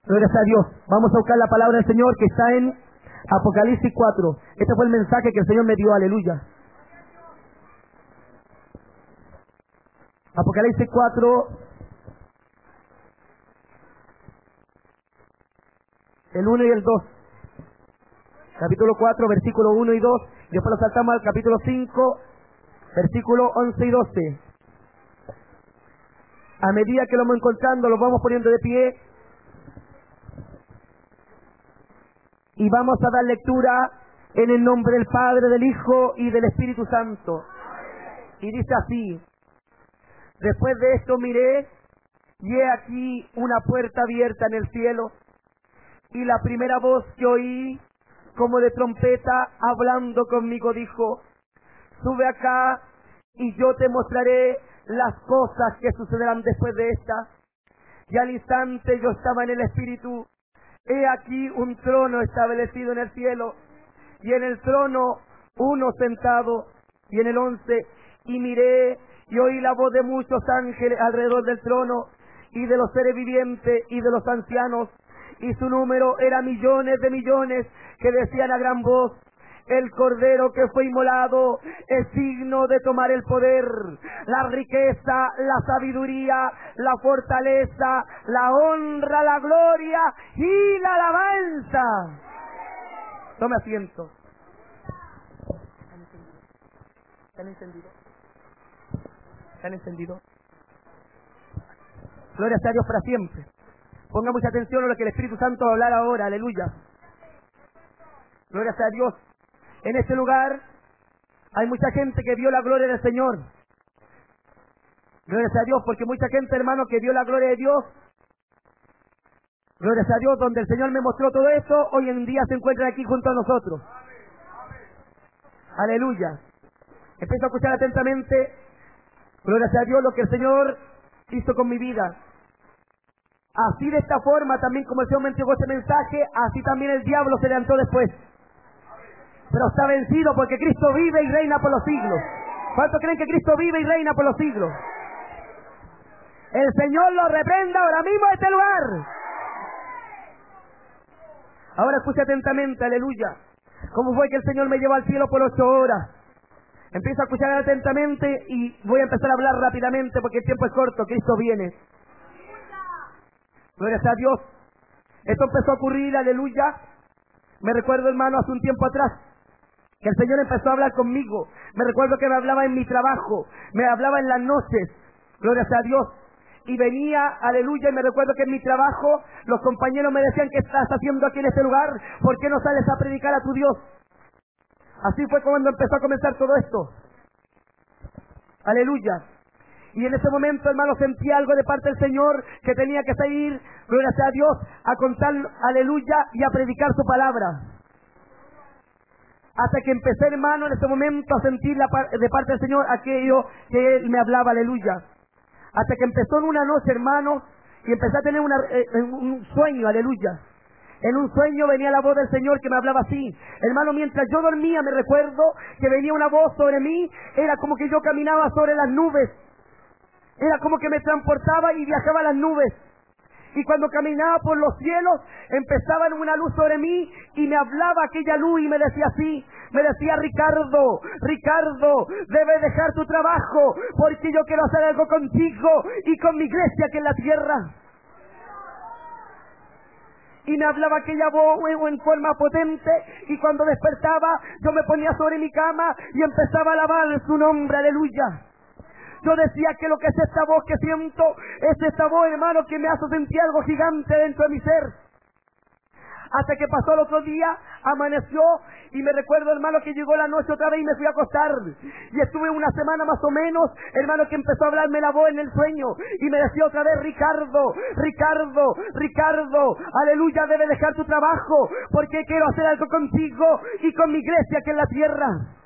Gloria a Dios. Vamos a buscar la palabra del Señor que está en Apocalipsis 4. Este fue el mensaje que el Señor me dio, aleluya. Apocalipsis 4, el 1 y el 2. Capítulo 4, versículo 1 y 2. Después lo saltamos al capítulo 5, versículo 11 y 12. A medida que lo vamos encontrando, lo vamos poniendo de pie. Y vamos a dar lectura en el nombre del Padre, del Hijo y del Espíritu Santo. Y dice así: después de esto miré, y he aquí una puerta abierta en el cielo, y la primera voz que oí, como de trompeta, hablando conmigo, dijo: sube acá, y yo te mostraré las cosas que sucederán después de esta. Y al instante yo estaba en el Espíritu. He aquí un trono establecido en el cielo, y en el trono uno sentado. Y en el 11, y miré, y oí la voz de muchos ángeles alrededor del trono, y de los seres vivientes, y de los ancianos, y su número era millones de millones, que decían a gran voz: el Cordero que fue inmolado es digno de tomar el poder, la riqueza, la sabiduría, la fortaleza, la honra, la gloria y la alabanza. Tome asiento. ¿Se han encendido? ¿Se han encendido? Gloria a Dios para siempre. Ponga mucha atención a lo que el Espíritu Santo va a hablar ahora. Aleluya. Gloria a Dios. En este lugar hay mucha gente que vio la gloria del Señor. Gloria a Dios, porque mucha gente, hermano, que vio la gloria de Dios. Gloria a Dios, donde el Señor me mostró todo esto, hoy en día se encuentran aquí junto a nosotros. Aleluya. Empiezo a escuchar atentamente, gloria a Dios, lo que el Señor hizo con mi vida. Así, de esta forma, también como el Señor me entregó este mensaje, así también el diablo se levantó después. Pero está vencido porque Cristo vive y reina por los siglos. ¿Cuántos creen que Cristo vive y reina por los siglos? El Señor lo reprenda ahora mismo en este lugar. Ahora escucha atentamente, aleluya. ¿Cómo fue que el Señor me llevó al cielo por 8 horas? Empiezo a escuchar atentamente y voy a empezar a hablar rápidamente porque el tiempo es corto. Cristo viene. Gloria a Dios. Esto empezó a ocurrir, aleluya. Me recuerdo, hermano, hace un tiempo atrás, que el Señor empezó a hablar conmigo. Me recuerdo que me hablaba en mi trabajo, me hablaba en las noches, gloria a Dios, y venía, aleluya, y me recuerdo que en mi trabajo los compañeros me decían: ¿qué estás haciendo aquí en este lugar? ¿Por qué no sales a predicar a tu Dios? Así fue cuando empezó a comenzar todo esto. Aleluya. Y en ese momento, hermano, sentí algo de parte del Señor que tenía que salir, gloria a Dios, a contar, aleluya, y a predicar su palabra. Hasta que empecé, hermano, en ese momento a sentir de parte del Señor aquello que Él me hablaba, aleluya. Hasta que empezó en una noche, hermano, y empecé a tener un sueño, aleluya. En un sueño venía la voz del Señor que me hablaba así. Hermano, mientras yo dormía, me recuerdo que venía una voz sobre mí. Era como que yo caminaba sobre las nubes. Era como que me transportaba y viajaba a las nubes. Y cuando caminaba por los cielos, empezaba una luz sobre mí y me hablaba aquella luz y me decía así, me decía: Ricardo, debes dejar tu trabajo porque yo quiero hacer algo contigo y con mi iglesia que en la tierra. Y me hablaba aquella voz en forma potente, y cuando despertaba yo me ponía sobre mi cama y empezaba a alabar su nombre, aleluya. Yo decía que lo que es esta voz que siento, es esta voz, hermano, que me hace sentir algo gigante dentro de mi ser. Hasta que pasó el otro día, amaneció, y me recuerdo, hermano, que llegó la noche otra vez y me fui a acostar. Y estuve una semana más o menos, hermano, que empezó a hablarme la voz en el sueño, y me decía otra vez: Ricardo, aleluya, debes dejar tu trabajo, porque quiero hacer algo contigo y con mi iglesia que en la tierra.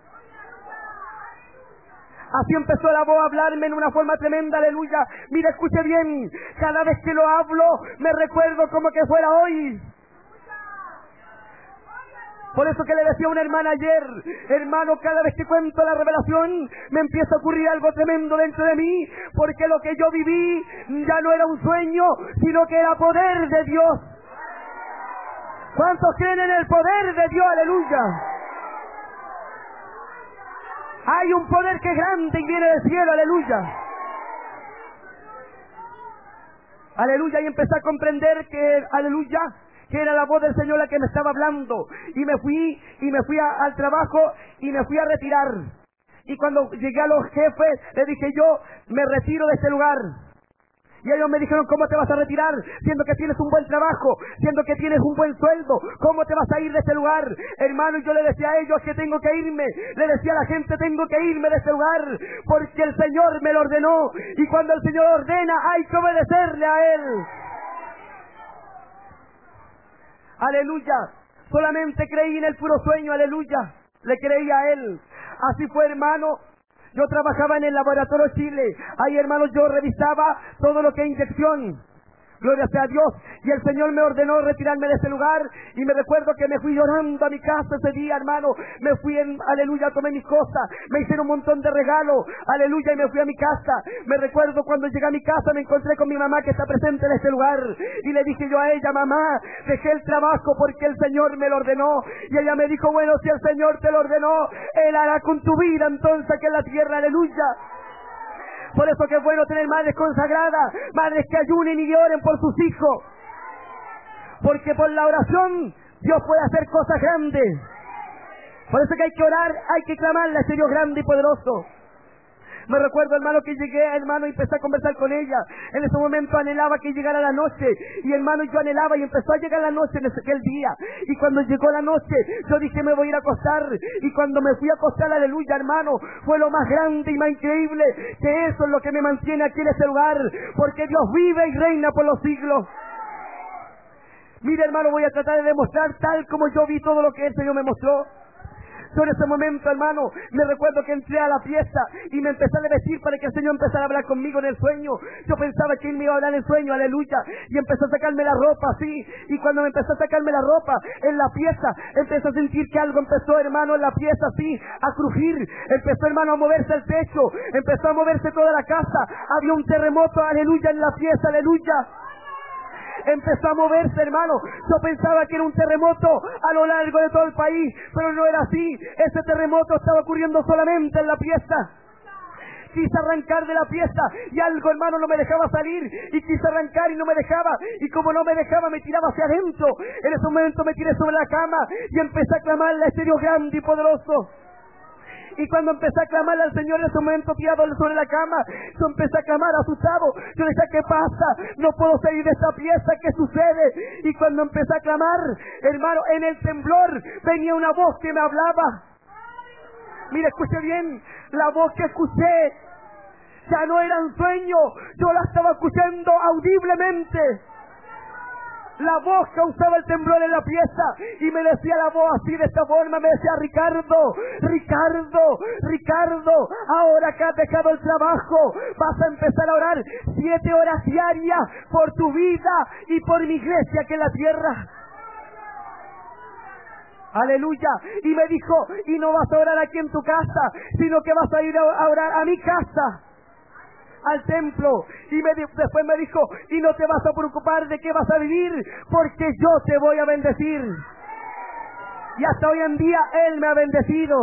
Así empezó la voz a hablarme en una forma tremenda, aleluya. Mira, escuche bien, cada vez que lo hablo, me recuerdo como que fuera hoy. Por eso que le decía a una hermana ayer: hermano, cada vez que cuento la revelación, me empieza a ocurrir algo tremendo dentro de mí, porque lo que yo viví ya no era un sueño, sino que era poder de Dios. ¿Cuántos creen en el poder de Dios? Aleluya. Hay un poder que es grande y viene del cielo. Aleluya. Aleluya. Y empecé a comprender que, aleluya, que era la voz del Señor la que me estaba hablando. Y me fui al trabajo y me fui a retirar. Y cuando llegué a los jefes, le dije yo, me retiro de este lugar. Y ellos me dijeron, ¿cómo te vas a retirar? Siendo que tienes un buen trabajo, siendo que tienes un buen sueldo, ¿cómo te vas a ir de este lugar? Hermano, yo le decía a ellos que tengo que irme, le decía a la gente, tengo que irme de este lugar, porque el Señor me lo ordenó, y cuando el Señor ordena, hay que obedecerle a Él. Aleluya, solamente creí en el puro sueño, aleluya, le creí a Él. Así fue, hermano. Yo trabajaba en el Laboratorio Chile. Ahí, hermanos, yo revisaba todo lo que es inyección. Gloria sea a Dios. Y el Señor me ordenó retirarme de ese lugar. Y me recuerdo que me fui llorando a mi casa ese día, hermano. Me fui aleluya, tomé mis cosas. Me hicieron un montón de regalos. Aleluya, y me fui a mi casa. Me recuerdo cuando llegué a mi casa, me encontré con mi mamá que está presente en este lugar. Y le dije yo a ella, mamá, dejé el trabajo porque el Señor me lo ordenó. Y ella me dijo, bueno, si el Señor te lo ordenó, Él hará con tu vida entonces aquí en la tierra. Aleluya. Por eso que es bueno tener madres consagradas, madres que ayunen y oren por sus hijos. Porque por la oración Dios puede hacer cosas grandes. Por eso que hay que orar, hay que clamarle a ese Dios grande y poderoso. Me recuerdo, hermano, que llegué, hermano, y empecé a conversar con ella. En ese momento anhelaba que llegara la noche. Y, hermano, yo anhelaba y empezó a llegar la noche en aquel día. Y cuando llegó la noche, yo dije, me voy a ir a acostar. Y cuando me fui a acostar, aleluya, hermano, fue lo más grande y más increíble. Que eso es lo que me mantiene aquí en este lugar. Porque Dios vive y reina por los siglos. Mire, hermano, voy a tratar de demostrar tal como yo vi todo lo que el Señor me mostró. Yo en ese momento, hermano, me recuerdo que entré a la fiesta y me empecé a decir para que el Señor empezara a hablar conmigo en el sueño. Yo pensaba que Él me iba a hablar en el sueño, aleluya. Y empezó a sacarme la ropa, así. Y cuando me empezó a sacarme la ropa en la fiesta, empecé a sentir que algo empezó, hermano, en la fiesta, así, a crujir. Empezó, hermano, a moverse el techo. Empezó a moverse toda la casa. Había un terremoto, aleluya, en la fiesta, aleluya. Empezó a moverse, hermano. Yo pensaba que era un terremoto a lo largo de todo el país, pero no era así. Ese terremoto estaba ocurriendo solamente en la fiesta. Quise arrancar de la fiesta y algo, hermano, no me dejaba salir. Y quise arrancar y no me dejaba. Y como no me dejaba, me tiraba hacia adentro. En ese momento me tiré sobre la cama y empecé a clamarle a ese Dios grande y poderoso. Y cuando empecé a clamarle al Señor en ese momento tirado sobre la cama, yo empecé a clamar asustado. Yo decía, ¿qué pasa? No puedo salir de esta pieza, ¿qué sucede? Y cuando empecé a clamar, hermano, en el temblor venía una voz que me hablaba. Mira, escuche bien, la voz que escuché ya no era un sueño, yo la estaba escuchando audiblemente. La voz causaba el temblor en la pieza y me decía la voz así, de esta forma, me decía, Ricardo, ahora que has dejado el trabajo, vas a empezar a orar 7 horas diarias por tu vida y por mi iglesia aquí en la tierra. Aleluya. Y me dijo, y no vas a orar aquí en tu casa, sino que vas a ir a orar a mi casa, al templo. Y después me dijo, y no te vas a preocupar de qué vas a vivir, porque yo te voy a bendecir. Y hasta hoy en día Él me ha bendecido.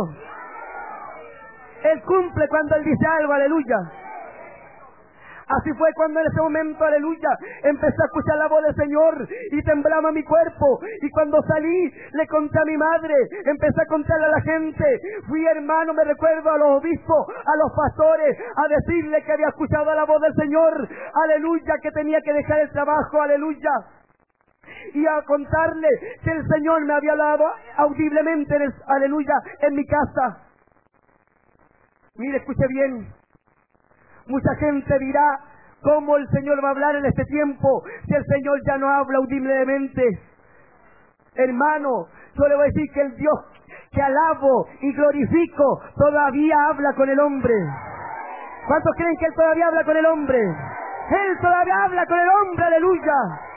Él cumple cuando Él dice algo, aleluya. Así fue cuando en ese momento, aleluya, empecé a escuchar la voz del Señor y temblaba mi cuerpo. Y cuando salí, le conté a mi madre, empecé a contarle a la gente. Fui, hermano, me recuerdo, a los obispos, a los pastores, a decirle que había escuchado la voz del Señor, aleluya, que tenía que dejar el trabajo, aleluya. Y a contarle que el Señor me había hablado audiblemente, aleluya, en mi casa. Mire, escuche bien. Mucha gente dirá, ¿cómo el Señor va a hablar en este tiempo si el Señor ya no habla audiblemente? Hermano, yo le voy a decir que el Dios que alabo y glorifico todavía habla con el hombre. ¿Cuántos creen que Él todavía habla con el hombre? Él todavía habla con el hombre, aleluya.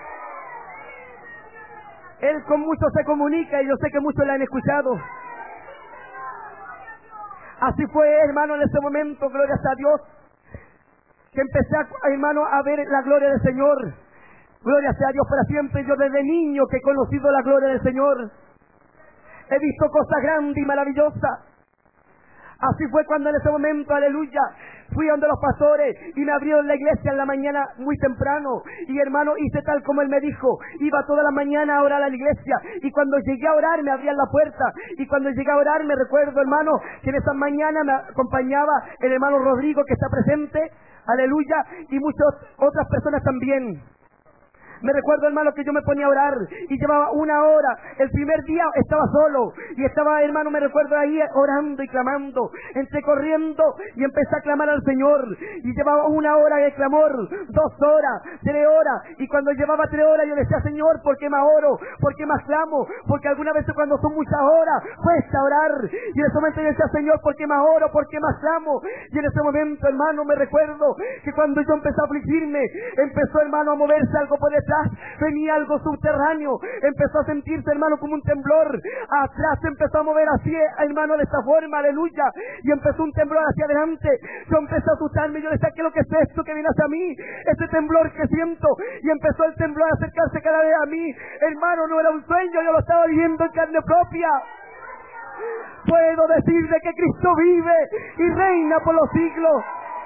Él con muchos se comunica y yo sé que muchos le han escuchado. Así fue, hermano, en ese momento, gloria a Dios, que empecé, hermano, a ver la gloria del Señor. Gloria sea a Dios para siempre. Yo desde niño que he conocido la gloria del Señor, he visto cosas grandes y maravillosas. Así fue cuando en ese momento, aleluya, fui donde los pastores y me abrieron la iglesia en la mañana muy temprano. Y hermano, hice tal como él me dijo. Iba toda la mañana a orar a la iglesia. Y cuando llegué a orar me abrían la puerta. Y cuando llegué a orar me recuerdo, hermano, que en esa mañana me acompañaba el hermano Rodrigo, que está presente, aleluya, y muchas otras personas también. Me recuerdo, hermano, que yo me ponía a orar y llevaba 1 hora. El primer día estaba solo y estaba, hermano, me recuerdo ahí orando y clamando. Entré corriendo y empecé a clamar al Señor. Y llevaba 1 hora de clamor, 2 horas, 3 horas. Y cuando llevaba 3 horas yo decía, Señor, ¿por qué más oro? ¿Por qué más clamo? Porque algunas veces cuando son muchas horas cuesta orar. Y en ese momento yo decía, Señor, ¿por qué más oro? ¿Por qué más clamo? Y en ese momento, hermano, me recuerdo que cuando yo empecé a afligirme, empezó, hermano, a moverse algo por detrás. Venía algo subterráneo, empezó a sentirse, hermano, como un temblor. Atrás se empezó a mover así, hermano, de esta forma, aleluya. Y empezó un temblor hacia adelante. Yo empecé a asustarme, yo decía, ¿qué es lo que es esto que viene hacia mí? Ese temblor que siento. Y empezó el temblor a acercarse cada vez a mí. Hermano, no era un sueño, yo lo estaba viviendo en carne propia. Puedo decirle que Cristo vive y reina por los siglos.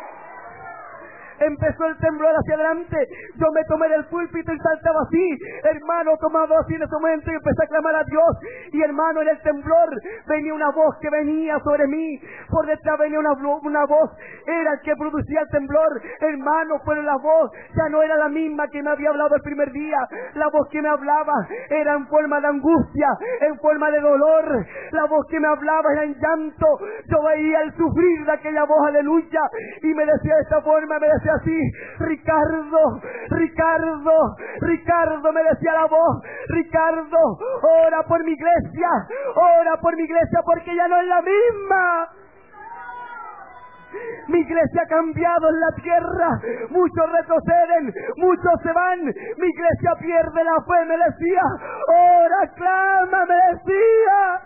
Empezó el temblor hacia adelante. Yo me tomé del púlpito y saltaba así, hermano, tomado así en ese momento, y empecé a clamar a Dios. Y hermano, en el temblor venía una voz que venía sobre mí. Por detrás venía una voz. Era el que producía el temblor, hermano, pero la voz ya no era la misma que me había hablado el primer día. La voz que me hablaba era en forma de angustia, en forma de dolor. La voz que me hablaba era en llanto. Yo veía el sufrir de aquella voz, aleluya, y me decía de esta forma, me decía así, Ricardo, me decía la voz, Ricardo, ora por mi iglesia, porque ya no es la misma. Mi iglesia ha cambiado en la tierra, muchos retroceden, muchos se van, mi iglesia pierde la fe, me decía, ora, clama, me decía.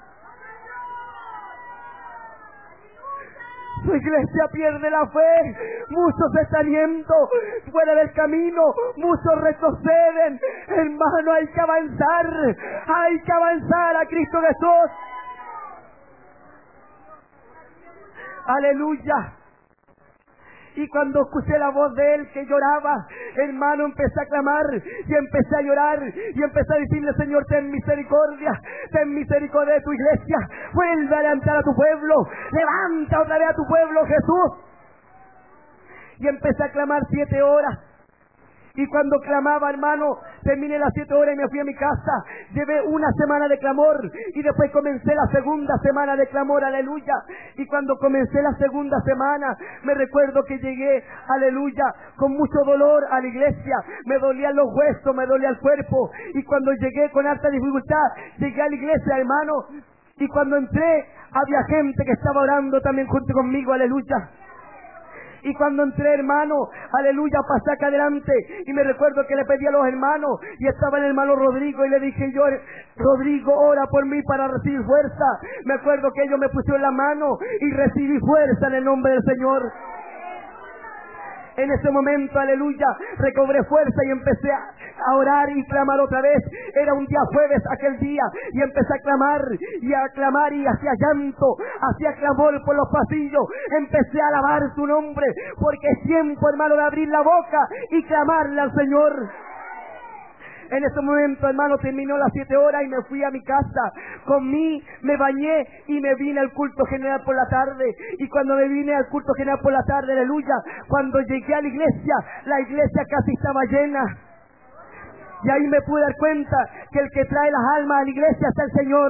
Su iglesia pierde la fe, muchos se están yendo fuera del camino, muchos retroceden. Hermano, hay que avanzar a Cristo Jesús. Aleluya. Y cuando escuché la voz de él que lloraba, hermano, empecé a clamar y empecé a llorar y empecé a decirle, Señor, ten misericordia de tu iglesia, vuelve a levantar a tu pueblo, levanta otra vez a tu pueblo, Jesús. Y empecé a clamar 7 horas. Y cuando clamaba, hermano, terminé las 7 horas y me fui a mi casa. Llevé 1 semana de clamor y después comencé la 2ª semana de clamor, aleluya. Y cuando comencé la 2ª semana, me recuerdo que llegué, aleluya, con mucho dolor a la iglesia. Me dolían los huesos, me dolía el cuerpo. Y cuando llegué con harta dificultad, llegué a la iglesia, hermano. Y cuando entré, había gente que estaba orando también junto conmigo, aleluya. Y cuando entré, hermano, aleluya, pasé acá adelante y me recuerdo que le pedí a los hermanos y estaba el hermano Rodrigo y le dije yo, Rodrigo, ora por mí para recibir fuerza. Me acuerdo que ellos me pusieron la mano y recibí fuerza en el nombre del Señor. En ese momento, aleluya, recobré fuerza y empecé a orar y clamar otra vez. Era un día jueves aquel día y empecé a clamar y hacía llanto, hacía clamor por los pasillos. Empecé a alabar su nombre porque es tiempo, hermano, de abrir la boca y clamarle al Señor. En ese momento, hermano, terminó las 7 horas y me fui a mi casa. Comí, me bañé y me vine al culto general por la tarde. Y cuando me vine al culto general por la tarde, aleluya, cuando llegué a la iglesia casi estaba llena. Y ahí me pude dar cuenta que el que trae las almas a la iglesia es el Señor.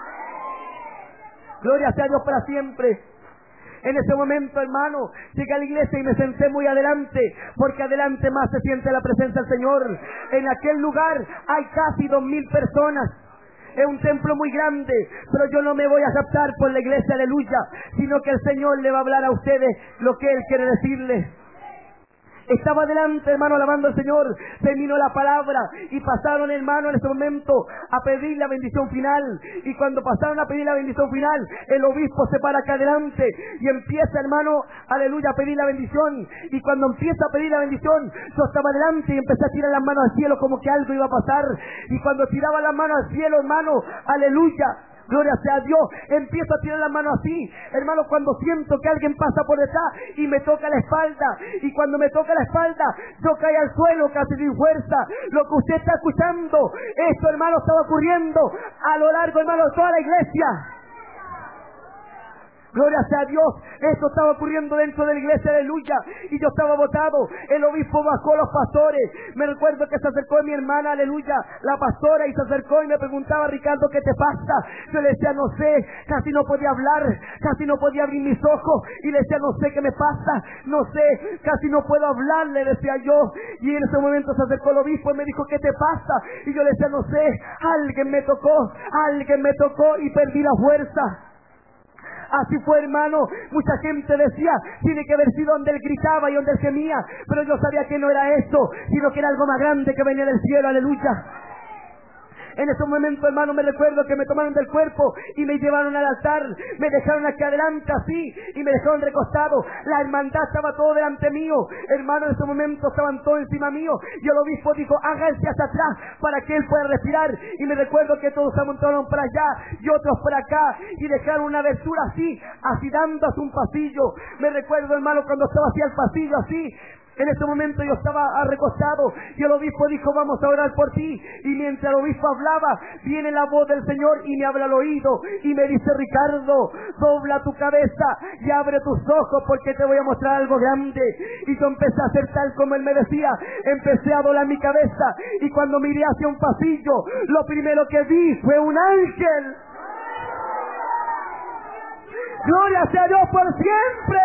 Gloria sea a Dios para siempre. En ese momento, hermano, llegué a la iglesia y me senté muy adelante, porque adelante más se siente la presencia del Señor. En aquel lugar hay casi 2.000 personas. Es un templo muy grande, pero yo no me voy a captar por la iglesia, aleluya, sino que el Señor le va a hablar a ustedes lo que Él quiere decirles. Estaba delante, hermano, alabando al Señor. Terminó la palabra y pasaron, hermano, en ese momento a pedir la bendición final. Y cuando pasaron a pedir la bendición final, el obispo se para acá adelante y empieza, hermano, aleluya, a pedir la bendición. Y cuando empieza a pedir la bendición, yo estaba delante y empecé a tirar las manos al cielo como que algo iba a pasar. Y cuando tiraba las manos al cielo, hermano, aleluya, gloria sea a Dios, empiezo a tirar las manos así, hermano, cuando siento que alguien pasa por detrás y me toca la espalda, y cuando me toca la espalda, yo caí al suelo casi sin fuerza. Lo que usted está escuchando, esto, hermano, estaba ocurriendo a lo largo, hermano, de toda la iglesia. Gloria sea a Dios, esto estaba ocurriendo dentro de la iglesia, aleluya, y yo estaba botado. El obispo bajó a los pastores. Me recuerdo que se acercó mi hermana, aleluya, la pastora, y se acercó y me preguntaba: Ricardo, ¿qué te pasa? Yo le decía: no sé, casi no podía hablar, casi no podía abrir mis ojos, y le decía: no sé qué me pasa, no sé, casi no puedo hablar, le decía yo. Y en ese momento se acercó el obispo y me dijo: ¿qué te pasa? Y yo le decía: no sé, alguien me tocó y perdí la fuerza. Así fue, hermano. Mucha gente decía: tiene que haber sido donde él gritaba y donde él gemía, pero yo sabía que no era eso, sino que era algo más grande que venía del cielo, aleluya. En ese momento, hermano, me recuerdo que me tomaron del cuerpo y me llevaron al altar, me dejaron aquí adelante así y me dejaron recostado. La hermandad estaba todo delante mío, hermano. En ese momento estaban todos encima mío y el obispo dijo: háganse hacia atrás para que él pueda respirar. Y me recuerdo que todos se montaron para allá y otros para acá y dejaron una abertura así dando hacia un pasillo. Me recuerdo, hermano, cuando estaba hacia el pasillo así. En ese momento yo estaba recostado y el obispo dijo: vamos a orar por ti. Y mientras el obispo hablaba, viene la voz del Señor y me habla al oído y me dice: Ricardo, dobla tu cabeza y abre tus ojos porque te voy a mostrar algo grande. Y yo empecé a hacer tal como él me decía. Empecé a doblar mi cabeza y cuando miré hacia un pasillo, lo primero que vi fue un ángel. Gloria sea a Dios por siempre.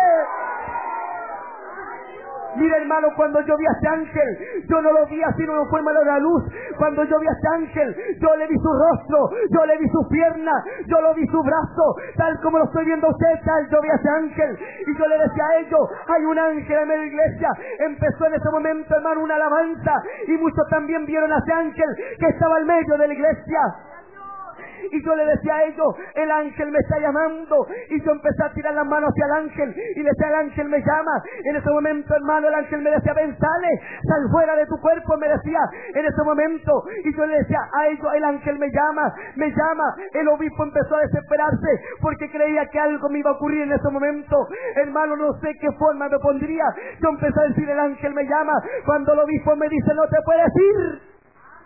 Mira, hermano, cuando yo vi a este ángel, yo no lo vi así, no fue malo la luz. Cuando yo vi a este ángel, yo le vi su rostro, yo le vi su pierna, yo lo vi su brazo, tal como lo estoy viendo usted, tal yo vi a ese ángel. Y yo le decía a ellos: hay un ángel en la iglesia. Empezó en ese momento, hermano, una alabanza, y muchos también vieron a ese ángel que estaba al medio de la iglesia. Y yo le decía a ellos: el ángel me está llamando. Y yo empecé a tirar las manos hacia el ángel y le decía: el ángel me llama. En ese momento, hermano, el ángel me decía: ven, sal fuera de tu cuerpo, me decía en ese momento. Y yo le decía a ellos: el ángel me llama. El obispo empezó a desesperarse porque creía que algo me iba a ocurrir en ese momento. Hermano, no sé qué forma me pondría. Yo empecé a decir: el ángel me llama. Cuando el obispo me dice: no te puedes ir.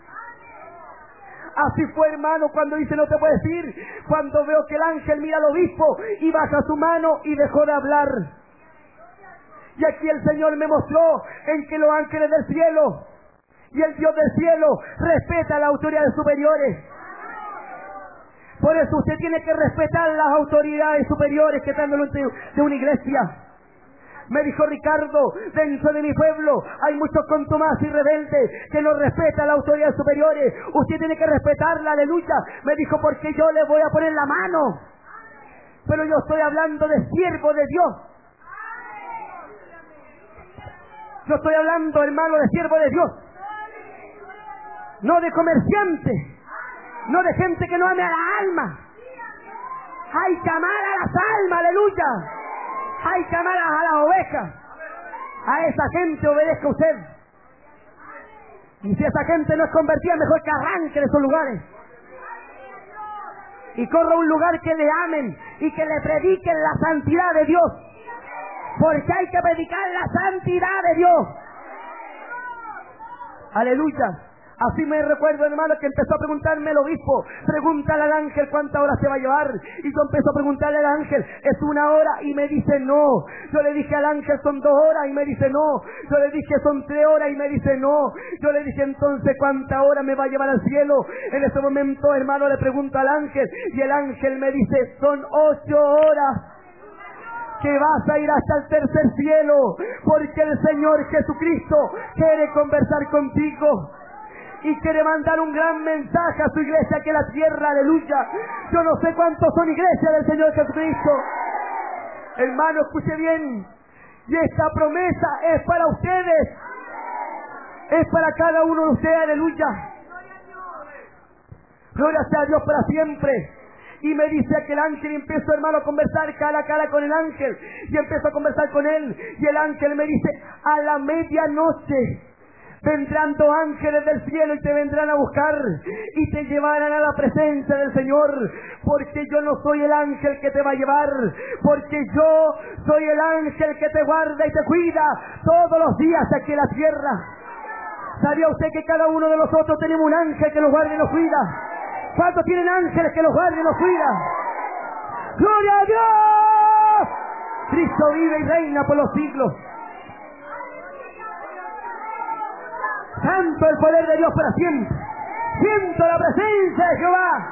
Así fue, hermano, cuando dice: no te puedes ir. Cuando veo que el ángel mira al obispo y baja su mano y dejó de hablar. Y aquí el Señor me mostró en que los ángeles del cielo y el Dios del cielo respeta a las autoridades superiores. Por eso usted tiene que respetar las autoridades superiores que están delante de una iglesia. Me dijo: Ricardo, dentro de mi pueblo hay muchos contumaces y rebeldes que no respetan las autoridades superiores. Usted tiene que respetarla, aleluya. Me dijo: porque yo le voy a poner la mano. Pero yo estoy hablando de siervo de Dios. Yo estoy hablando, hermano, de siervo de Dios. No de comerciante. No de gente que no ame a la alma. Hay que amar a las almas, aleluya. Hay que amar a las ovejas. A esa gente obedezca usted. Y si esa gente no es convertida, mejor que arranque de esos lugares y corra a un lugar que le amen y que le prediquen la santidad de Dios, porque hay que predicar la santidad de Dios. Aleluya. Así me recuerdo, hermano, que empezó a preguntarme el obispo: pregúntale al ángel cuántas horas se va a llevar. Y yo empecé a preguntarle al ángel: ¿es 1 hora? Y me dice: no. Yo le dije al ángel: son 2 horas, y me dice: no. Yo le dije: son 3 horas, y me dice: no. Yo le dije: entonces, ¿cuántas horas me va a llevar al cielo? En ese momento, hermano, le pregunto al ángel, y el ángel me dice: son 8 horas. Que vas a ir hasta el tercer cielo, porque el Señor Jesucristo quiere conversar contigo y quiere mandar un gran mensaje a su iglesia que la tierra, aleluya. Yo no sé cuántos son iglesias del Señor Jesucristo. Hermano, escuche bien. Y esta promesa es para ustedes. Es para cada uno de ustedes, aleluya. Gloria sea a Dios para siempre. Y me dice aquel ángel, y empezó, hermano, a conversar cara a cara con el ángel. Y empezó a conversar con él. Y el ángel me dice, a la medianoche vendrán 2 ángeles del cielo y te vendrán a buscar y te llevarán a la presencia del Señor, porque yo no soy el ángel que te va a llevar, porque yo soy el ángel que te guarda y te cuida todos los días aquí en la tierra. ¿Sabía usted que cada uno de nosotros tenemos un ángel que nos guarda y nos cuida? ¿Cuántos tienen ángeles que nos guardan y nos cuidan? ¡Gloria a Dios! Cristo vive y reina por los siglos. Santo el poder de Dios para siempre. Siento la presencia de Jehová.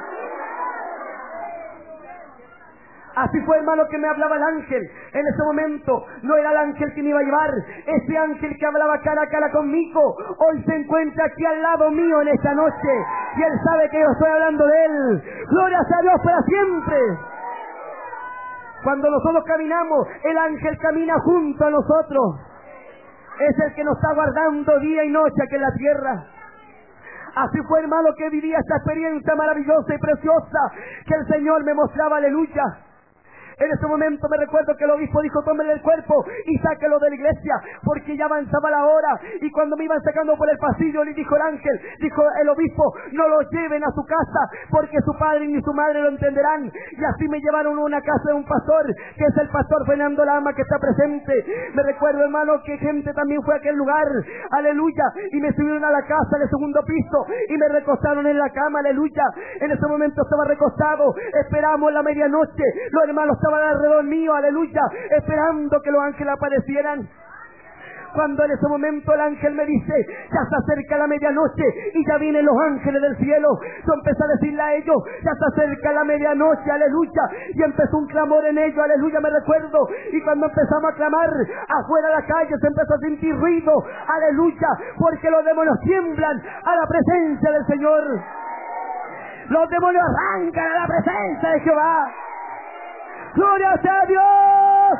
Así fue, hermano, que me hablaba el ángel. En ese momento no era el ángel que me iba a llevar. Ese ángel que hablaba cara a cara conmigo hoy se encuentra aquí al lado mío en esta noche. Y él sabe que yo estoy hablando de él. Gloria a Dios para siempre. Cuando nosotros caminamos, el ángel camina junto a nosotros. Es el que nos está guardando día y noche aquí en la tierra. Así fue, hermano, que vivía esta experiencia maravillosa y preciosa que el Señor me mostraba, aleluya. En ese momento me recuerdo que el obispo dijo, tómele el cuerpo y sáquelo de la iglesia, porque ya avanzaba la hora. Y cuando me iban sacando por el pasillo, le dijo el ángel, dijo el obispo, no lo lleven a su casa, porque su padre ni su madre lo entenderán. Y así me llevaron a una casa de un pastor, que es el pastor Fernando Lama, que está presente. Me recuerdo, hermano, que gente también fue a aquel lugar, aleluya, y me subieron a la casa del segundo piso, y me recostaron en la cama, aleluya. En ese momento estaba recostado, esperamos la medianoche, los hermanos estaban alrededor mío, aleluya, esperando que los ángeles aparecieran. Cuando en ese momento el ángel me dice, ya se acerca la medianoche y ya vienen los ángeles del cielo, yo empecé a decirle a ellos, ya se acerca la medianoche, aleluya, y empezó un clamor en ellos, aleluya, me recuerdo. Y cuando empezamos a clamar, afuera de la calle se empezó a sentir ruido, aleluya, porque los demonios tiemblan a la presencia del Señor. Los demonios arrancan a la presencia de Jehová. ¡Gloria a Dios!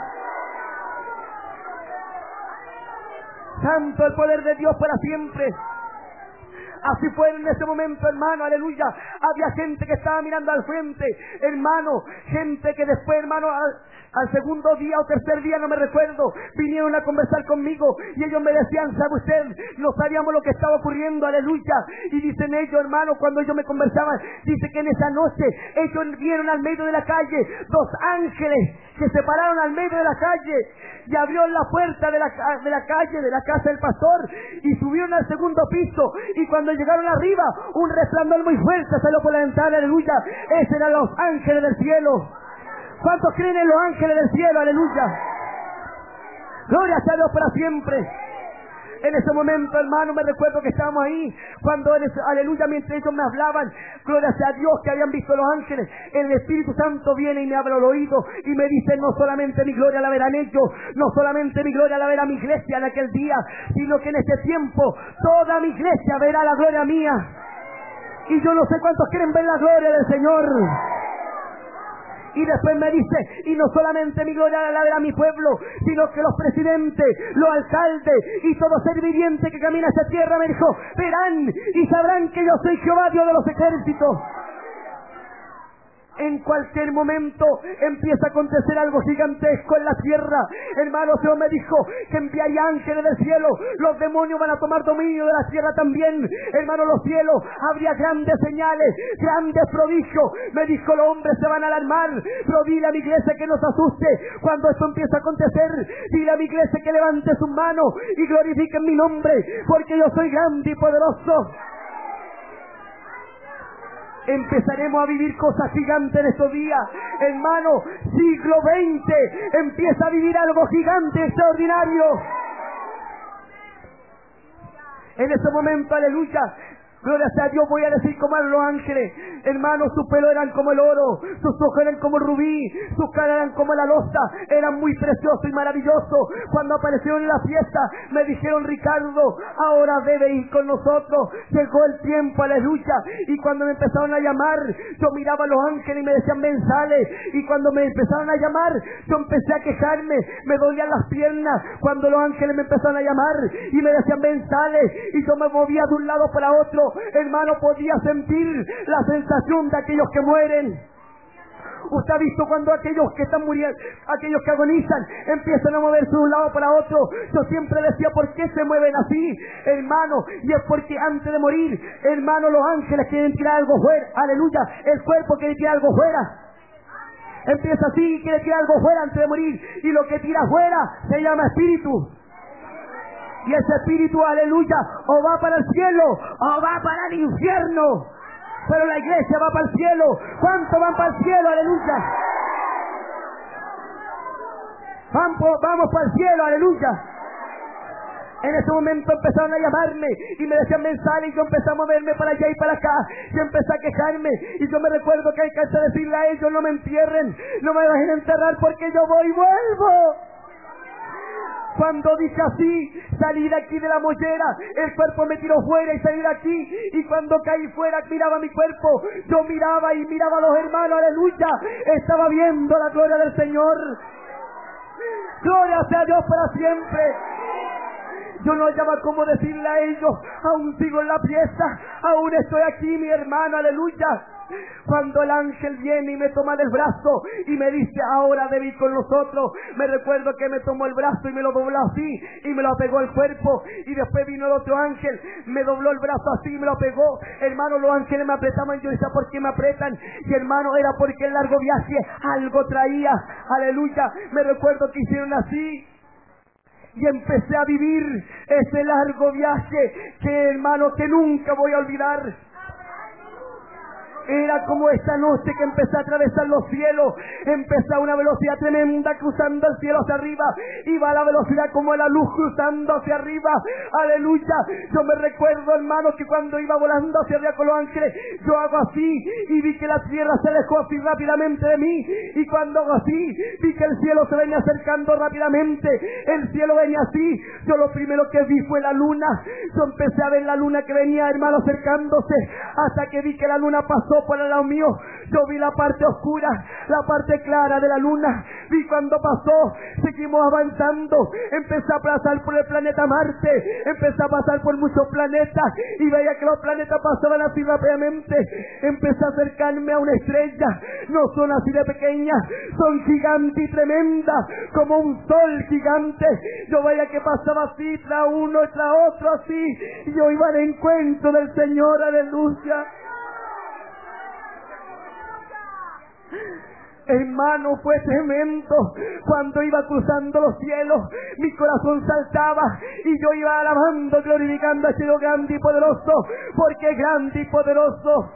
Santo el poder de Dios para siempre. Así fue en ese momento, hermano, aleluya. Había gente que estaba mirando al frente, hermano, gente que después, hermano, al segundo día o tercer día, no me recuerdo, vinieron a conversar conmigo y ellos me decían, ¿sabe usted? No sabíamos lo que estaba ocurriendo, aleluya. Y dicen ellos, hermano, cuando ellos me conversaban, dice que en esa noche ellos vieron al medio de la calle 2 ángeles que se pararon al medio de la calle y abrieron la puerta de la calle, de la casa del pastor, y subieron al segundo piso. Y cuando llegaron arriba, un resplandor muy fuerte salió por la ventana, aleluya. Esos eran los ángeles del cielo. ¿Cuántos creen en los ángeles del cielo? Aleluya. Gloria a Dios para siempre. En ese momento, hermano, me recuerdo que estábamos ahí, cuando, aleluya, mientras ellos me hablaban, gloria a Dios, que habían visto los ángeles, el Espíritu Santo viene y me abre el oído y me dice, no solamente mi gloria la verán ellos, no solamente mi gloria la verá mi iglesia en aquel día, sino que en este tiempo toda mi iglesia verá la gloria mía. Y yo no sé cuántos quieren ver la gloria del Señor. Y después me dice, y no solamente mi gloria la verá mi pueblo, sino que los presidentes, los alcaldes y todo ser viviente que camina esta tierra, me dijo, verán y sabrán que yo soy Jehová, Dios de los ejércitos. En cualquier momento empieza a acontecer algo gigantesco en la tierra. Hermano, Dios me dijo que enviaría ángeles del cielo. Los demonios van a tomar dominio de la tierra también. Hermano, los cielos, habría grandes señales, grandes prodigios. Me dijo, los hombres se van a alarmar, pero dile a mi iglesia que no se asuste cuando esto empieza a acontecer. Dile a mi iglesia que levante sus manos y glorifique mi nombre, porque yo soy grande y poderoso. Empezaremos a vivir cosas gigantes en estos días. Hermano, siglo XX empieza a vivir algo gigante, extraordinario. En ese momento, aleluya, Gloria sea a Dios, voy a decir como eran los ángeles. Hermanos, sus pelos eran como el oro, sus ojos eran como el rubí, sus caras eran como la loza, eran muy preciosos y maravillosos. Cuando aparecieron en la fiesta, me dijeron: Ricardo, ahora debe ir con nosotros. Llegó el tiempo, aleluya. Y cuando me empezaron a llamar, yo miraba a los ángeles y me decían: ven, sale. Y cuando me empezaron a llamar, yo empecé a quejarme, me dolían las piernas. Cuando los ángeles me empezaron a llamar y me decían: ven, sale. Y yo me movía de un lado para otro. Hermano, podía sentir la sensación de aquellos que mueren. Usted ha visto cuando aquellos que están muriendo, aquellos que agonizan, empiezan a moverse de un lado para otro. Yo siempre decía: ¿por qué se mueven así, hermano? Y es porque antes de morir, hermano, los ángeles quieren tirar algo fuera. Aleluya. El cuerpo quiere tirar algo fuera. Empieza así y quiere tirar algo fuera antes de morir. Y lo que tira fuera se llama espíritu. Y ese espíritu, aleluya, o va para el cielo o va para el infierno. Pero la iglesia va para el cielo. ¿Cuántos van para el cielo? Aleluya. Vamos para el cielo, aleluya. En ese momento empezaron a llamarme y me decían: ven, sale. Y yo empecé a moverme para allá y para acá y empecé a quejarme. Y yo me recuerdo que alcancé a decirle a ellos: no me entierren, no me dejen enterrar, porque yo voy y vuelvo. Cuando dije así, salí de aquí de la mollera, el cuerpo me tiró fuera y salí de aquí. Y cuando caí fuera, miraba mi cuerpo, yo miraba y miraba a los hermanos, aleluya. Estaba viendo la gloria del Señor. Gloria sea a Dios para siempre. Yo no hallaba cómo decirle a ellos: aún sigo en la fiesta, aún estoy aquí, mi hermano, aleluya. Cuando el ángel viene y me toma del brazo y me dice: ahora debe ir con nosotros, me recuerdo que me tomó el brazo y me lo dobló así y me lo pegó al cuerpo. Y después vino el otro ángel, me dobló el brazo así y me lo pegó. Hermano, los ángeles me apretaban. Yo decía: ¿por qué me apretan? Y hermano, era porque el largo viaje algo traía, aleluya. Me recuerdo que hicieron así y empecé a vivir ese largo viaje que, hermano, que nunca voy a olvidar. Era como esta noche que empecé a atravesar los cielos. Empecé a una velocidad tremenda cruzando el cielo hacia arriba. Iba a la velocidad como la luz cruzando hacia arriba. Aleluya. Yo me recuerdo, hermano, que cuando iba volando hacia arriba con los ángeles, yo hago así y vi que la tierra se alejó así rápidamente de mí. Y cuando hago así, vi que el cielo se venía acercando rápidamente. El cielo venía así. Yo lo primero que vi fue la luna. Yo empecé a ver la luna que venía, hermano, acercándose, hasta que vi que la luna pasó por el lado mío. Yo vi la parte oscura, la parte clara de la luna. Vi cuando pasó, seguimos avanzando. Empecé a pasar por el planeta Marte, empecé a pasar por muchos planetas y veía que los planetas pasaban así rápidamente. Empecé a acercarme a una estrella. No son así de pequeñas, son gigantes y tremendas, como un sol gigante. Yo veía que pasaba así, tras uno y tras otro así, y yo iba al encuentro del Señor, aleluya. Hermano, fue tremendo. Cuando iba cruzando los cielos, mi corazón saltaba y yo iba alabando, glorificando a ese Dios grande y poderoso, porque es grande y poderoso.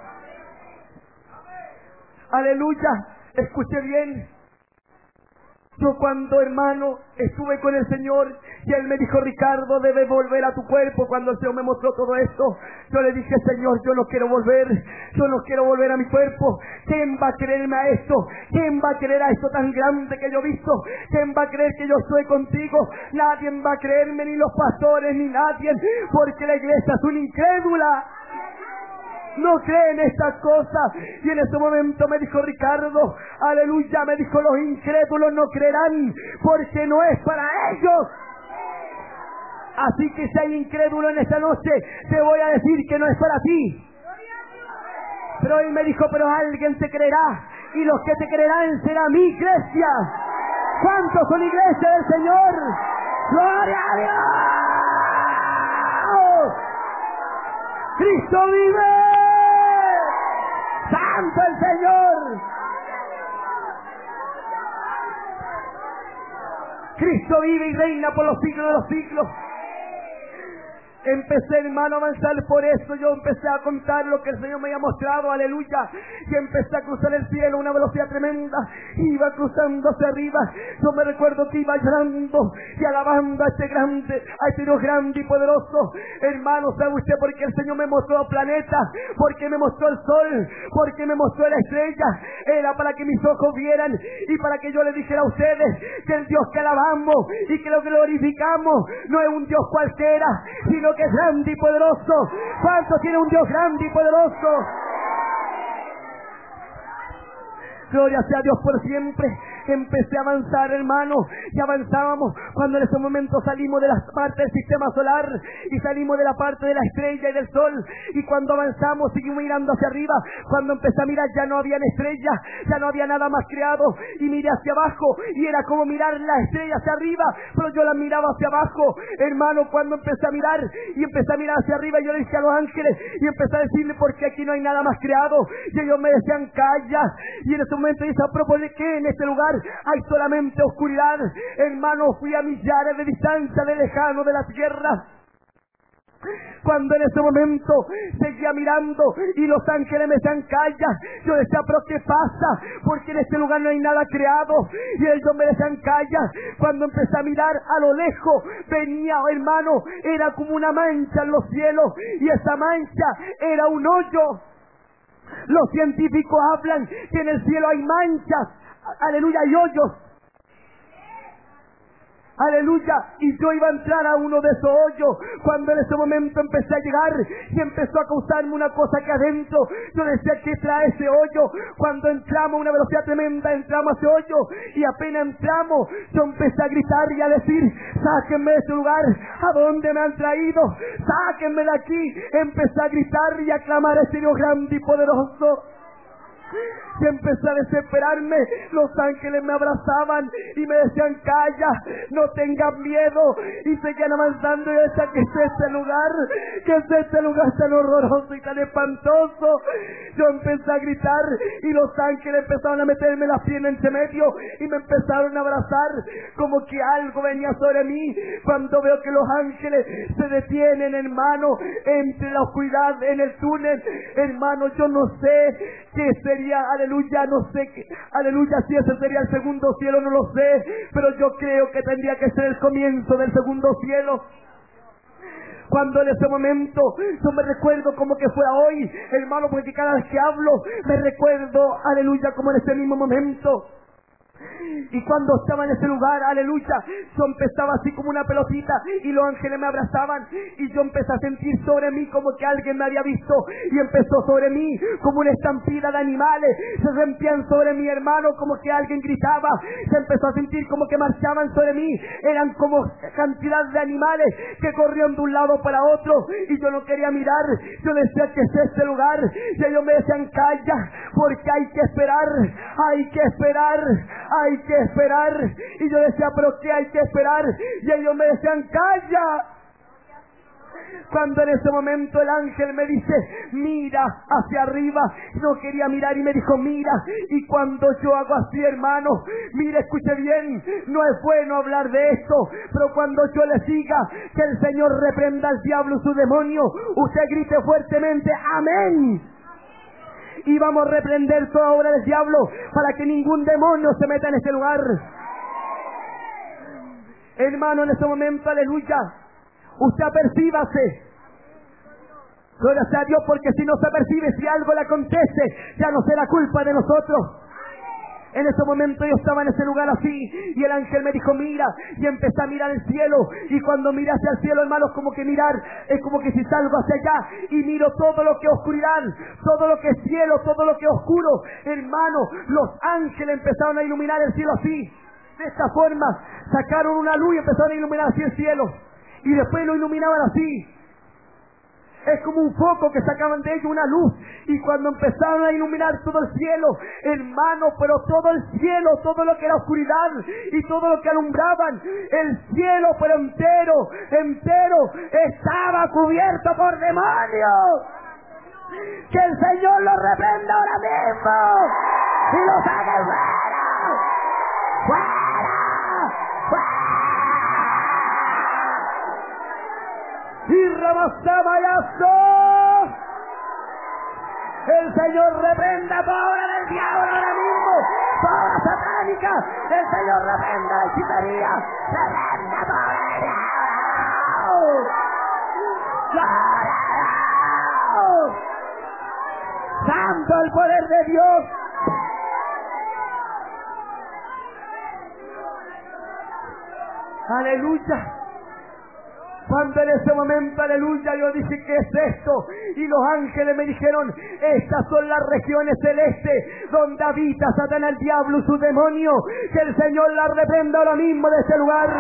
Aleluya. Escuche bien. Yo cuando, hermano, estuve con el Señor y Él me dijo: Ricardo, debes volver a tu cuerpo. Cuando el Señor me mostró todo esto, yo le dije: Señor, yo no quiero volver. Yo no quiero volver a mi cuerpo. ¿Quién va a creerme a esto? ¿Quién va a creer a esto tan grande que yo he visto? ¿Quién va a creer que yo estoy contigo? Nadie va a creerme, ni los pastores, ni nadie, porque la iglesia es una incrédula. No creen estas cosas. Y en ese momento me dijo: Ricardo, aleluya, me dijo: los incrédulos no creerán porque no es para ellos. Así que si hay incrédulo en esta noche, te voy a decir que no es para ti. Pero él me dijo: pero alguien te creerá, y los que te creerán será mi iglesia. ¿Cuántos son iglesia del Señor? ¡Gloria a Dios! ¡Cristo vive! ¡Santo el Señor! Cristo vive y reina por los siglos de los siglos. Empecé, hermano, a avanzar. Por eso yo empecé a contar lo que el Señor me había mostrado, aleluya. Y empecé a cruzar el cielo a una velocidad tremenda. Iba cruzando hacia arriba. Yo me recuerdo que iba llorando y alabando a este Dios grande y poderoso. Hermano, ¿sabe usted por qué el Señor me mostró planetas? ¿Por qué me mostró el sol? ¿Por qué me mostró la estrella? Era para que mis ojos vieran y para que yo les dijera a ustedes que el Dios que alabamos y que lo glorificamos no es un Dios cualquiera, sino que es grande y poderoso. ¿Cuántos tiene un Dios grande y poderoso? Gloria sea a Dios por siempre. Empecé a avanzar, hermano, y avanzábamos cuando en ese momento salimos de la parte del sistema solar y salimos de la parte de la estrella y del sol, y cuando avanzamos seguimos mirando hacia arriba. Cuando empecé a mirar ya no había estrellas, ya no había nada más creado, y miré hacia abajo y era como mirar la estrella hacia arriba, pero yo la miraba hacia abajo, hermano. Cuando empecé a mirar y empecé a mirar hacia arriba, yo le dije a los ángeles y empecé a decirle: porque aquí no hay nada más creado. Y ellos me decían: calla. Y en ese momento dice: ¿a propósito de qué? En este lugar hay solamente oscuridad. Hermano, fui a millares de distancia de lejano de la tierra. Cuando en ese momento seguía mirando y los ángeles me decían: calla, yo decía: ¿pero qué pasa? Porque en este lugar no hay nada creado. Y ellos me decían: calla. Cuando empecé a mirar a lo lejos, venía, hermano, era como una mancha en los cielos, y esa mancha era un hoyo. Los científicos hablan que en el cielo hay manchas, aleluya, y hoyos. Aleluya, y yo iba a entrar a uno de esos hoyos cuando en ese momento empecé a llegar y empezó a causarme una cosa que adentro. Yo decía: ¿qué trae ese hoyo? Cuando entramos a una velocidad tremenda, entramos a ese hoyo y apenas entramos, yo empecé a gritar y a decir: sáquenme de este lugar, ¿a dónde me han traído? Sáquenme de aquí. Empecé a gritar y a clamar a ese Dios grande y poderoso. Y empecé a desesperarme. Los ángeles me abrazaban y me decían: calla, no tengas miedo. Y seguían avanzando y yo decía: ¿qué es este lugar? ¿Qué es este lugar tan horroroso y tan espantoso? Yo empecé a gritar y los ángeles empezaron a meterme las piernas entre medio y me empezaron a abrazar como que algo venía sobre mí. Cuando veo que los ángeles se detienen, hermano, entre la oscuridad, en el túnel, hermano, yo no sé qué sería, aleluya, no sé qué, aleluya, si ese sería el segundo cielo, no lo sé, pero yo creo que tendría que ser el comienzo del segundo cielo. Cuando en ese momento yo me recuerdo como que fuera hoy, hermano, porque cada vez que hablo me recuerdo, aleluya, como en ese mismo momento. Y cuando estaba en ese lugar, aleluya, yo empezaba así como una pelotita y los ángeles me abrazaban y yo empecé a sentir sobre mí como que alguien me había visto y empezó sobre mí como una estampida de animales. Se rompían sobre mi hermano como que alguien gritaba. Se empezó a sentir como que marchaban sobre mí. Eran como cantidad de animales que corrían de un lado para otro y yo no quería mirar. Yo decía: ¿qué es este lugar? Y ellos me decían: calla, porque hay que esperar, hay que esperar, hay que esperar. Y yo decía: ¿pero qué hay que esperar? Y ellos me decían: calla. Cuando en ese momento el ángel me dice: mira hacia arriba, no quería mirar y me dijo: mira. Y cuando yo hago así, hermano, mire, escuche bien, no es bueno hablar de esto, pero cuando yo le diga que el Señor reprenda al diablo y su demonio, usted grite fuertemente: amén. Y vamos a reprender toda obra del diablo para que ningún demonio se meta en este lugar. Hermano, en ese momento, aleluya, usted apercíbase. Gloria sea a Dios, porque si no se percibe, si algo le acontece, ya no será culpa de nosotros. En ese momento yo estaba en ese lugar así y el ángel me dijo: mira. Y empecé a mirar el cielo, y cuando miré hacia el cielo, hermanos, como que mirar es como que si salgo hacia allá y miro todo lo que es oscuridad, todo lo que es cielo, todo lo que es oscuro, hermano, los ángeles empezaron a iluminar el cielo así, de esta forma, sacaron una luz y empezaron a iluminar así el cielo, y después lo iluminaban así. Es como un foco que sacaban de ellos una luz. Y cuando empezaron a iluminar todo el cielo, hermano, pero todo el cielo, todo lo que era oscuridad y todo lo que alumbraban, el cielo pero entero estaba cubierto por demonios. Que el Señor los reprenda ahora mismo y los haga fuera, fuera, fuera. y Ramazamayazo. El Señor reprenda toda obra del diablo ahora mismo, toda satánica. El Señor reprenda la hechicería, reprenda toda obra del diablo. Santo el poder de Dios. Aleluya. Cuando en ese momento, aleluya, yo dije, ¿qué es esto? Y los ángeles me dijeron, estas son las regiones celestes donde habita Satanás, el diablo y su demonio. Que el Señor la reprenda ahora mismo de este lugar.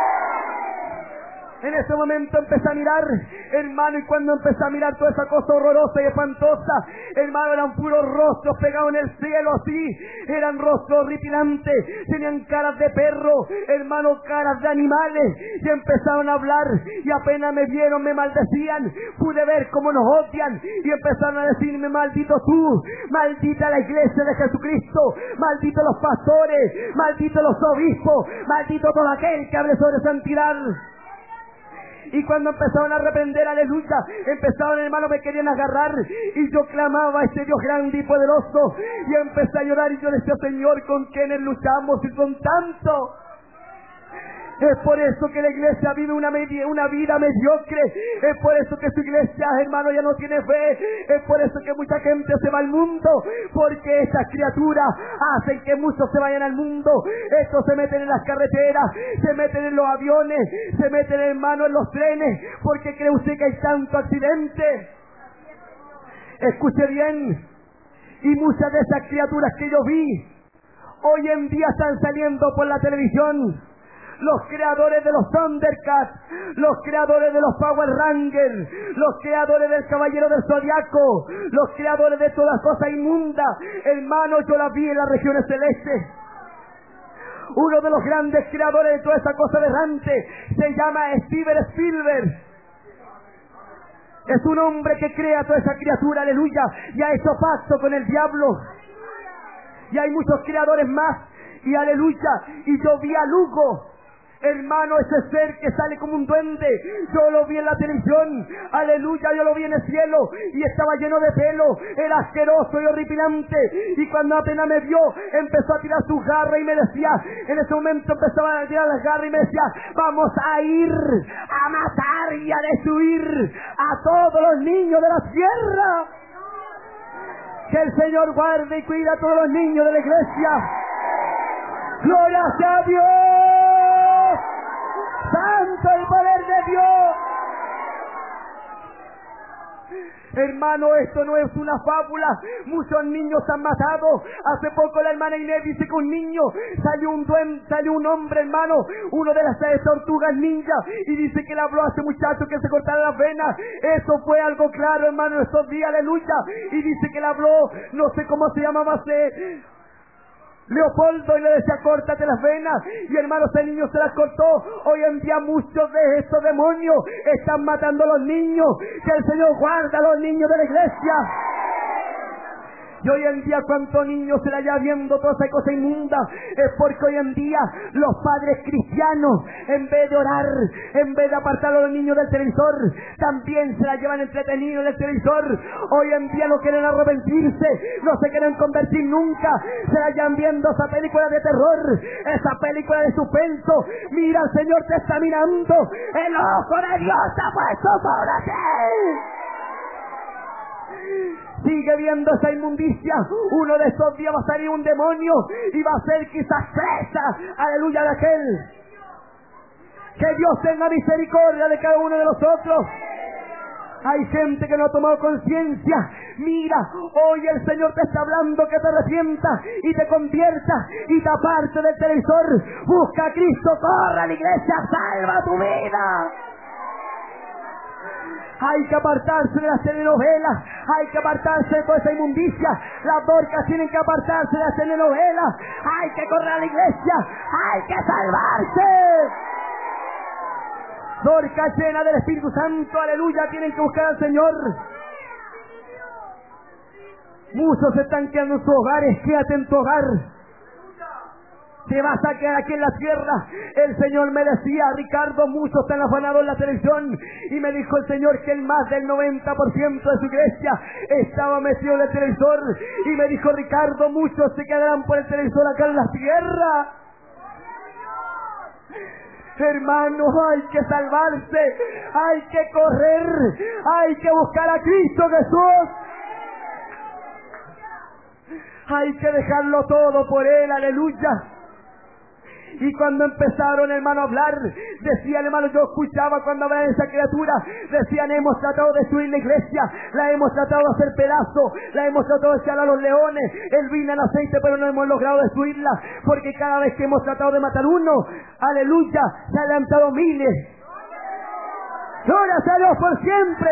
En ese momento empecé a mirar, hermano, y cuando empecé a mirar toda esa cosa horrorosa y espantosa, hermano, eran puros rostros pegados en el cielo así, eran rostros horripilantes, tenían caras de perro, hermano, caras de animales, y empezaron a hablar, y apenas me vieron, me maldecían, pude ver cómo nos odian, y empezaron a decirme, maldito tú, maldita la iglesia de Jesucristo, maldito los pastores, maldito los obispos, maldito todo aquel que hable sobre santidad. Y cuando empezaron a reprender, aleluya, empezaron, hermano, me querían agarrar, y yo clamaba a ese Dios grande y poderoso, y empecé a llorar, y yo decía, Señor, ¿con quiénes luchamos y con tanto? Es por eso que la iglesia vive una vida mediocre. Es por eso que su iglesia, hermano, ya no tiene fe. Es por eso que mucha gente se va al mundo, porque estas criaturas hacen que muchos se vayan al mundo. Estos se meten en las carreteras, se meten en los aviones, se meten, hermano, en los trenes, porque cree usted que hay tanto accidente. Escuche bien, y muchas de esas criaturas que yo vi hoy en día están saliendo por la televisión. Los creadores de los Thundercats, los creadores de los Power Rangers, los creadores del Caballero del Zodiaco, los creadores de todas cosas inmundas, hermano, yo las vi en las regiones celestes. Uno de los grandes creadores de toda esa cosa errante se llama Steven Spielberg. Es un hombre que crea toda esa criatura, aleluya, y ha hecho pacto con el diablo. Y hay muchos creadores más, y aleluya, y yo vi a Lugo, hermano, ese ser que sale como un duende, yo lo vi en la televisión, aleluya, yo lo vi en el cielo, y estaba lleno de pelo, era asqueroso y horripilante, y cuando apenas me vio, empezó a tirar sus garras y me decía, en ese momento empezaba a tirar las garras y me decía, vamos a ir a matar y a destruir a todos los niños de la tierra. Que el Señor guarde y cuide a todos los niños de la iglesia. ¡Gloria sea a Dios! ¡Santo el poder de Dios! Hermano, esto no es una fábula. Muchos niños se han matado. Hace poco la hermana Inés dice que un niño salió un hombre, hermano, uno de las 6 tortugas ninja, y dice que le habló a ese muchacho que se cortara las venas. Eso fue algo claro, hermano, estos días, aleluya. Y dice que le habló, no sé cómo se llamaba, Leopoldo, y le decía, córtate las venas, y hermano, ese niño se las cortó. Hoy en día muchos de estos demonios están matando a los niños. Que el Señor guarda a los niños de la iglesia. Y hoy en día, ¿cuántos niños se la llevan viendo toda esa cosa inmunda? Es porque hoy en día los padres cristianos, en vez de orar, en vez de apartar a los niños del televisor, también se la llevan entretenidos en el televisor. Hoy en día no quieren arrepentirse, no se quieren convertir nunca, se la llevan viendo esa película de terror, esa película de suspenso. Mira, el Señor te está mirando, el ojo de Dios está puesto sobre ti. Sigue viendo esa inmundicia. Uno de estos días va a salir un demonio y va a ser quizás presa, aleluya, de aquel. Que Dios tenga misericordia de cada uno de nosotros. Hay gente que no ha tomado conciencia. Mira, hoy el Señor te está hablando que te arrepientas y te conviertas y te apartes del televisor. Busca a Cristo, corre a la iglesia, salva tu vida. Hay que apartarse de las telenovelas, hay que apartarse de toda esa inmundicia. Las dorcas tienen que apartarse de las telenovelas. Hay que correr a la iglesia, hay que salvarse. Dorcas llena del Espíritu Santo, aleluya, tienen que buscar al Señor. Muchos se están quedando en sus hogares, quédate en tu hogar. Te vas a quedar aquí en la tierra. El Señor me decía: Ricardo, muchos están afanados en la televisión. Y me dijo el Señor que el más del 90% de su iglesia estaba metido en el televisor. Y me dijo: Ricardo, muchos se quedarán por el televisor acá en la tierra. Hermanos, hay que salvarse, hay que correr, hay que buscar a Cristo Jesús. Hay que dejarlo todo por Él, aleluya. Y cuando empezaron, hermano, a hablar, decían, hermano, yo escuchaba cuando hablaban de esa criatura, decían: hemos tratado de destruir la iglesia, la hemos tratado de hacer pedazos, la hemos tratado de echar a los leones, el vino en aceite, pero no hemos logrado destruirla, porque cada vez que hemos tratado de matar uno, aleluya, se han levantado miles. Gloria a Dios por siempre.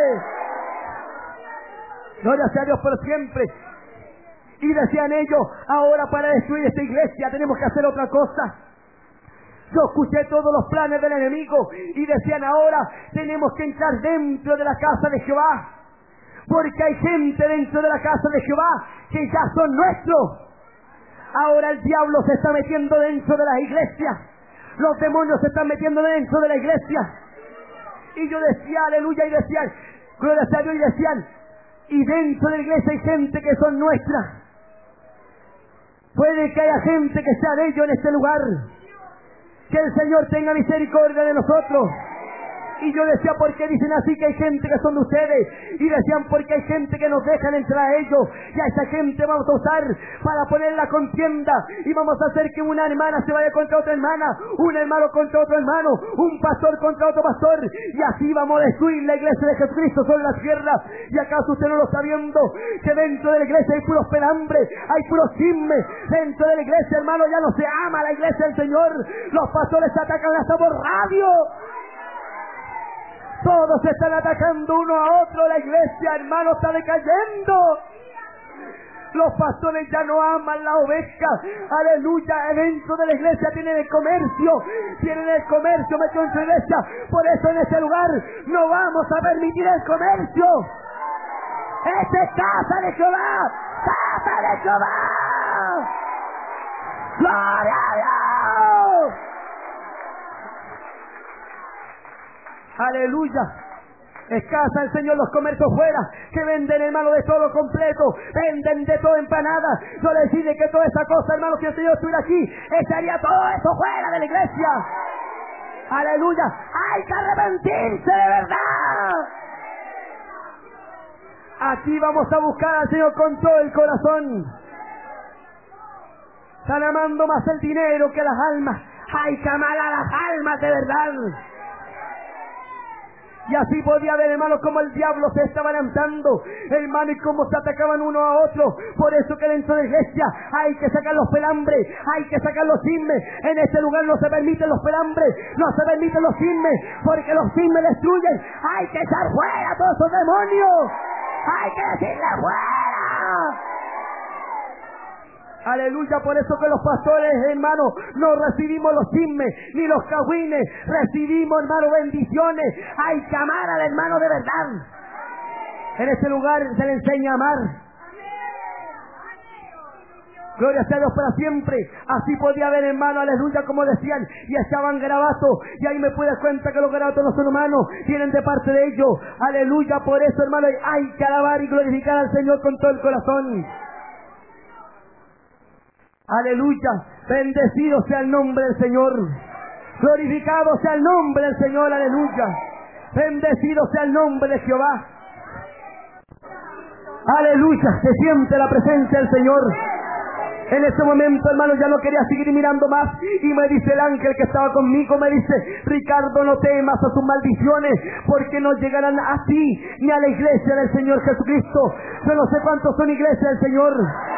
Gloria a Dios por siempre. Y decían ellos: ahora para destruir esta iglesia tenemos que hacer otra cosa. Yo escuché todos los planes del enemigo y decían: ahora tenemos que entrar dentro de la casa de Jehová, porque hay gente dentro de la casa de Jehová que ya son nuestros. Ahora el diablo se está metiendo dentro de las iglesias, los demonios se están metiendo dentro de la iglesia. Y yo decía: aleluya, y decían: gloria a Dios, y decían: y dentro de la iglesia hay gente que son nuestras. Puede que haya gente que sea de ellos en este lugar. Que el Señor tenga misericordia de nosotros. Y yo decía: ¿por qué dicen así que hay gente que son de ustedes? Y decían: porque hay gente que nos dejan entrar a ellos, y a esa gente vamos a usar para poner la contienda, y vamos a hacer que una hermana se vaya contra otra hermana, un hermano contra otro hermano, un pastor contra otro pastor, y así vamos a destruir la iglesia de Jesucristo sobre la tierra. ¿Y acaso usted no lo está viendo? Que dentro de la iglesia hay puros pelambres, hay puros chismes. Dentro de la iglesia, hermano, ya no se ama la iglesia del Señor. Los pastores se atacan hasta por radio. Todos se están atacando uno a otro. La iglesia, hermano, está decayendo. Los pastores ya no aman la oveja. Aleluya. Dentro de la iglesia tienen el comercio. Tienen el comercio metido en su iglesia. Por eso en este lugar no vamos a permitir el comercio. ¡Esta es casa de Jehová! ¡Casa de Jehová! ¡Gloria a Dios! ¡Aleluya! Es casa del Señor, los comercios fuera, que venden, hermano, de todo completo, venden de todo empanadas. Yo les decía que toda esa cosa, hermano, si el Señor estuviera aquí, echaría todo eso fuera de la iglesia. ¡Aleluya! ¡Hay que arrepentirse de verdad! Aquí vamos a buscar al Señor con todo el corazón. Están amando más el dinero que las almas. ¡Hay que amar a las almas de verdad! Y así podía ver, hermano, como el diablo se estaba lanzando, hermano, y cómo se atacaban uno a otro. Por eso que dentro de la iglesia hay que sacar los pelambres, hay que sacar los chismes. En este lugar no se permiten los pelambres, no se permiten los chismes, porque los chismes destruyen. Hay que echar fuera a todos esos demonios. Hay que decirle fuera. Aleluya. Por eso que los pastores, hermano, no recibimos los chismes ni los cagüines, recibimos, hermano, bendiciones. Hay que amar al hermano de verdad. En este lugar se le enseña a amar. Gloria a Dios para siempre. Así podía haber, hermano, aleluya, como decían, y echaban garabatos, y ahí me pude dar cuenta que los garabatos no son humanos, vienen de parte de ellos. Aleluya. Por eso, hermano, hay que alabar y glorificar al Señor con todo el corazón. Aleluya. Bendecido sea el nombre del Señor. Glorificado sea el nombre del Señor. Aleluya. Bendecido sea el nombre de Jehová. Aleluya. Se siente la presencia del Señor. En este momento, hermano, ya no quería seguir mirando más. Y me dice el ángel que estaba conmigo, me dice: Ricardo, no temas a sus maldiciones, porque no llegarán a ti ni a la iglesia del Señor Jesucristo. Yo no sé cuántos son iglesias del Señor.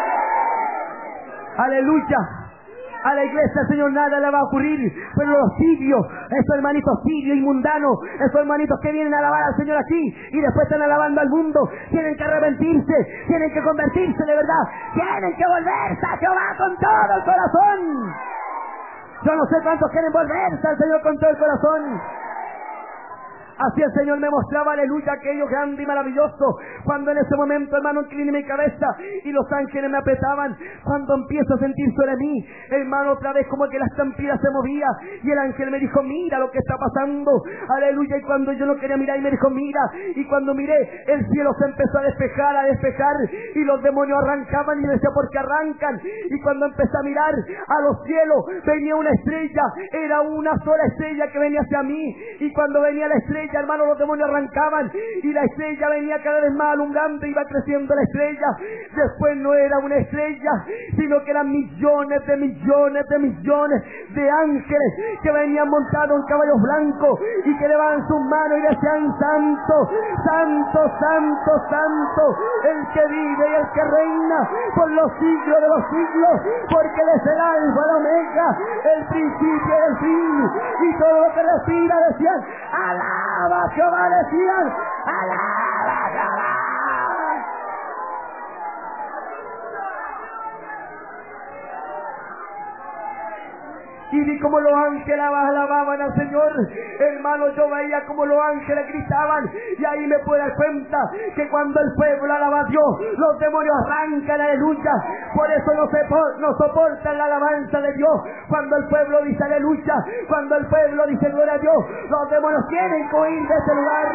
Aleluya. A la iglesia del Señor nada le va a ocurrir, pero los tibios, esos hermanitos tibios y mundanos, esos hermanitos que vienen a alabar al Señor aquí y después están alabando al mundo, tienen que arrepentirse, tienen que convertirse de verdad, tienen que volverse a Jehová con todo el corazón. Yo no sé cuántos quieren volverse al Señor con todo el corazón. Así el Señor me mostraba, aleluya, aquello grande y maravilloso. Cuando en ese momento, hermano, incliné mi cabeza y los ángeles me apretaban. Cuando empiezo a sentir sobre mí, hermano, otra vez como que la estampida se movía. Y el ángel me dijo, mira lo que está pasando. Aleluya. Y cuando yo no quería mirar, y me dijo, mira. Y cuando miré, el cielo se empezó a despejar. Y los demonios arrancaban. Y yo decía, ¿por qué arrancan? Y cuando empecé a mirar a los cielos, venía una estrella. Era una sola estrella que venía hacia mí. Y cuando venía la estrella, hermano, los demonios arrancaban y la estrella venía cada vez más alumbrando, iba creciendo la estrella. Después no era una estrella, sino que eran millones de millones de millones de ángeles que venían montados en caballos blancos y que levaban sus manos y decían, santo, santo, santo, santo, el que vive y el que reina por los siglos de los siglos, porque Él es el alfa, el omega, el principio y el fin. Y todo lo que respira decían, alaba Jehová, decían, alaba Jehová. Y vi como los ángeles alababan al Señor. Hermano, yo veía como los ángeles gritaban. Y ahí me puedo dar cuenta que cuando el pueblo alaba a Dios, los demonios arrancan, aleluya. Por eso no soportan la alabanza de Dios. Cuando el pueblo dice aleluya, cuando el pueblo dice gloria a Dios, los demonios tienen que huir de ese lugar.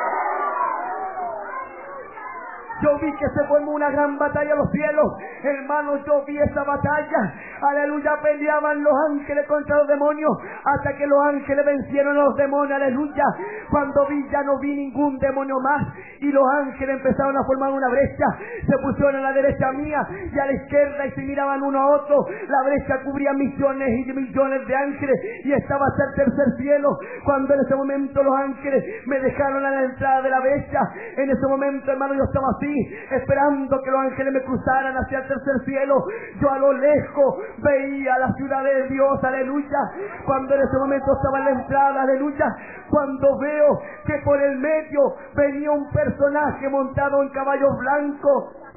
Yo vi que se formó una gran batalla en los cielos. Hermano, yo vi esa batalla. Aleluya, peleaban los ángeles contra los demonios hasta que los ángeles vencieron a los demonios. Aleluya. Cuando vi, ya no vi ningún demonio más. Y los ángeles empezaron a formar una brecha. Se pusieron a la derecha mía y a la izquierda y se miraban uno a otro. La brecha cubría millones y millones de ángeles y estaba hasta el tercer cielo. Cuando en ese momento los ángeles me dejaron a la entrada de la brecha, en ese momento, hermano, yo estaba así, esperando que los ángeles me cruzaran hacia el tercer cielo. Yo a lo lejos veía la ciudad de Dios, aleluya. Cuando en ese momento estaba en la entrada, aleluya, cuando veo que por el medio venía un personaje montado en caballo blanco.